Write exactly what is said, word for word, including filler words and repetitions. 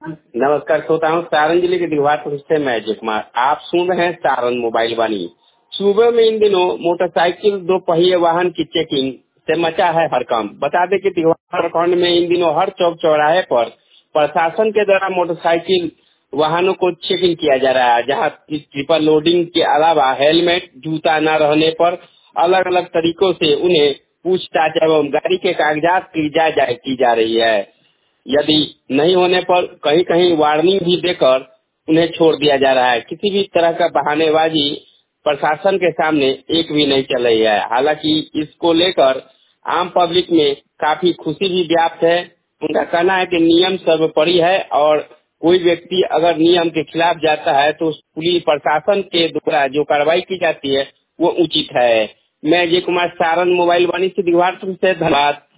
नमस्कार श्रोताओं, सारण जिले के दिघवार से मैं अजय कुमार। आप सुन रहे हैं सारण मोबाइल वाणी। सुबह में इन दिनों मोटरसाइकिल दो पहिए वाहन की चेकिंग से मचा है हड़कंप। बता दें कि दिघवार प्रखंड में इन दिनों हर चौक चौराहे पर प्रशासन के द्वारा मोटरसाइकिल वाहनों को चेकिंग किया जा रहा है, जहां ट्रिपल लोडिंग के अलावा हेलमेट, जूता न रहने पर अलग अलग तरीकों से उन्हें पूछताछ एवं गाड़ी के कागजात की जांच की जा रही है। यदि नहीं होने पर कहीं कहीं वार्निंग भी देकर उन्हें छोड़ दिया जा रहा है। किसी भी तरह का बहानेबाजी प्रशासन के सामने एक भी नहीं चल रही है। हालांकि इसको लेकर आम पब्लिक में काफी खुशी भी व्याप्त है। उनका कहना है कि नियम सर्वोपरि है और कोई व्यक्ति अगर नियम के खिलाफ जाता है तो पुलिस प्रशासन के द्वारा जो कार्रवाई की जाती है वो उचित है। मैं अजय कुमार, सारण मोबाइल वाणी से दिघवार से धन्यवाद।